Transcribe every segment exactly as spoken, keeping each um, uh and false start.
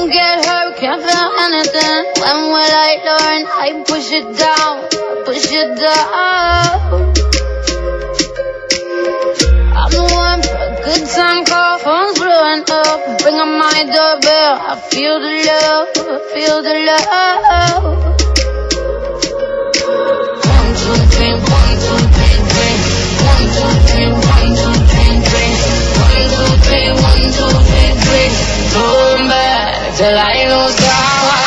Don't get hurt, can't feel anything. When will I learn? I push it down, push it down. I'm the one for a good time call, phone's blowing up. Bring on my doorbell, I feel the love, I feel the love. One, two, three, one, two, three, three. One, two, three, one, two, three, three. One, two, three, one, two, three, three. Going back till I lose power.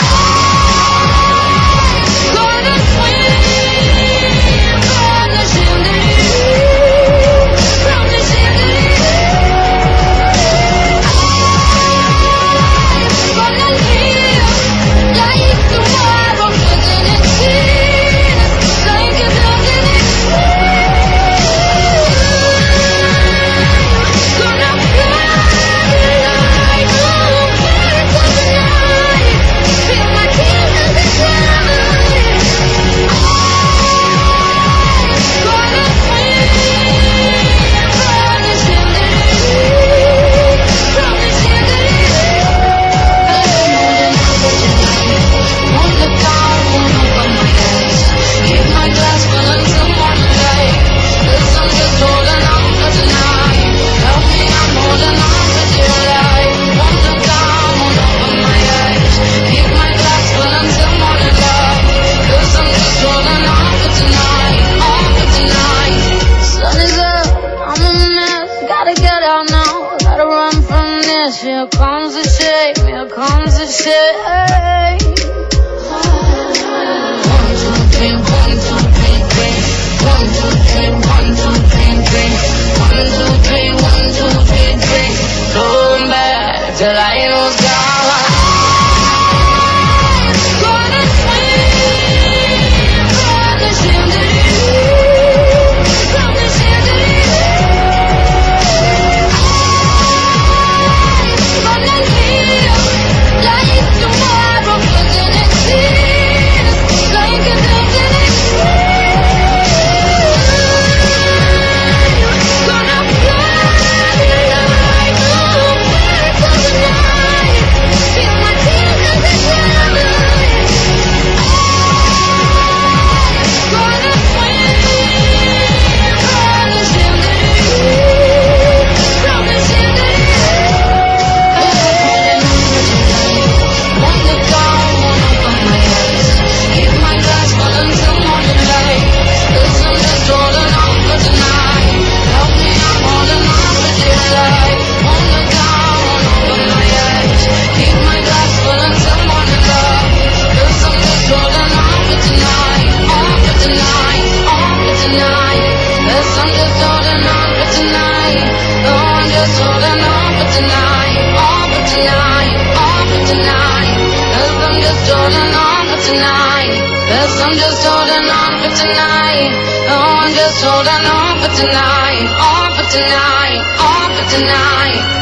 Gonna swim from the chandelier, from the chandelier. I'm gonna live like tomorrow, living in tears, like a dog in its gonna fly like moon, birds of the night. Feel my kingdom decline. Gonna swim from the chandelier, from the chandelier. Won't look down, won't open my eyes. Keep my glass full until morning light. 'Cause I'm just holding on for tonight. Help me, I'm holding on for dear life. Won't look down, won't open my eyes. Keep my glass full until morning light. 'Cause I'm just holding on for tonight, on for tonight. Sun is up, I'm a mess. Gotta get out now, gotta run from this. Here comes the shame, here comes the shame. One, two, three, one, two, three, three. One, two, three, one, two, three, three. One, two, three, one, two, three, three. Going back till I lose power. Gonna swim from the chandelier, from the chandelier. Gonna live like tomorrow, living in tears, like a dog in its gonna fly like moon, birds of the night. Feel my kingdom decline. Gonna swim from the chandelier, from the chandelier. Won't look down, won't open my eyes. Keep my glass full until morning light. 'Cause I'm just holding on for tonight. Help me, I'm holding on for dear life. Won't look down, won't open my eyes. Keep my glass full until morning light. 'Cause I'm just holding on for tonight, on for tonight, on for tonight. 'Cause I'm just holding on for tonight. Oh, I'm just holding on for tonight, on for tonight, on for tonight. 'Cause I'm just holding on for tonight. 'Cause I'm just holding on for tonight. Oh, I'm just holding on for tonight, on for tonight, on for tonight.